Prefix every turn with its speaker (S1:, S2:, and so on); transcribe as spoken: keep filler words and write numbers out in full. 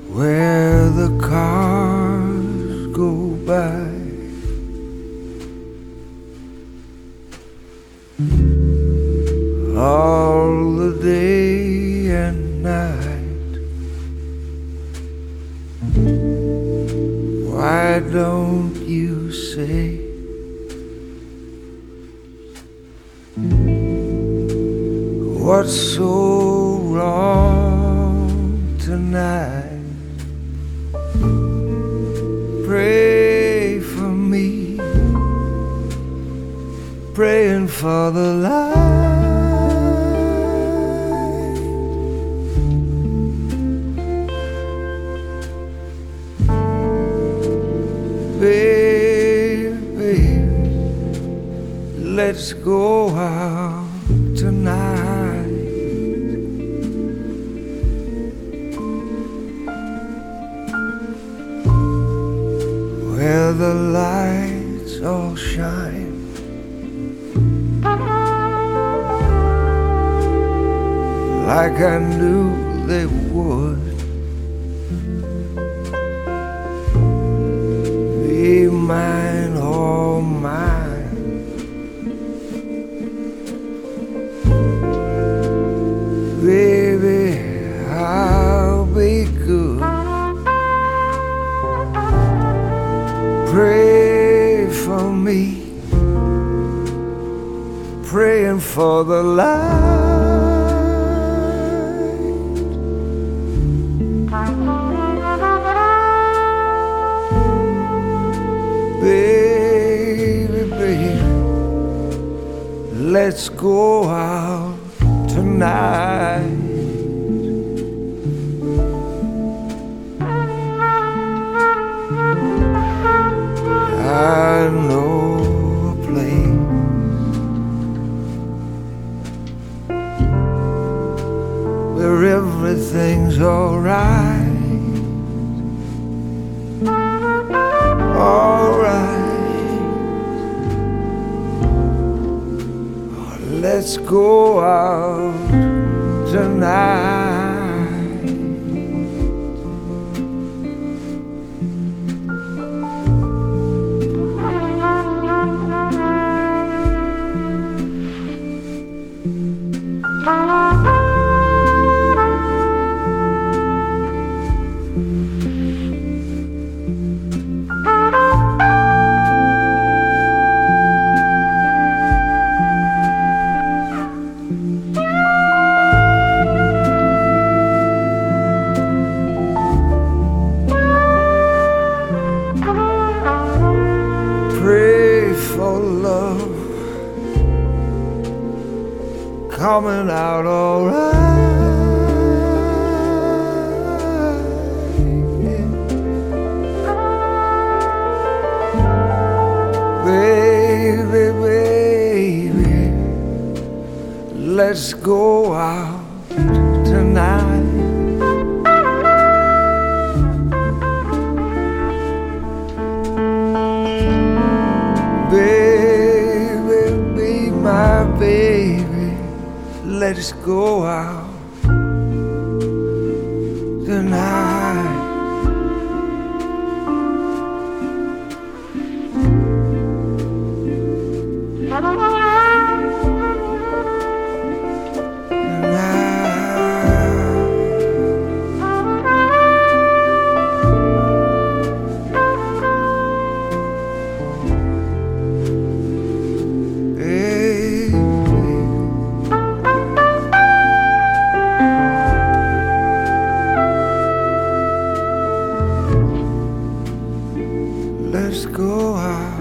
S1: where the cars go by. All the day and night. Why don't you say what's so wrong tonight? Pray for me, praying for the light. Baby, let's go out tonight. Where the lights all shine, like I knew they would. Be mine, all mine. Baby, I'll be good. Pray for me, praying for the light. Baby, baby, let's go out tonight. I know a place where everything's alright. Alright, let's go out tonight. Pray for love coming out alright. Baby, baby, let's go out tonight. Baby, be my baby, let's go out tonight. Let's go out.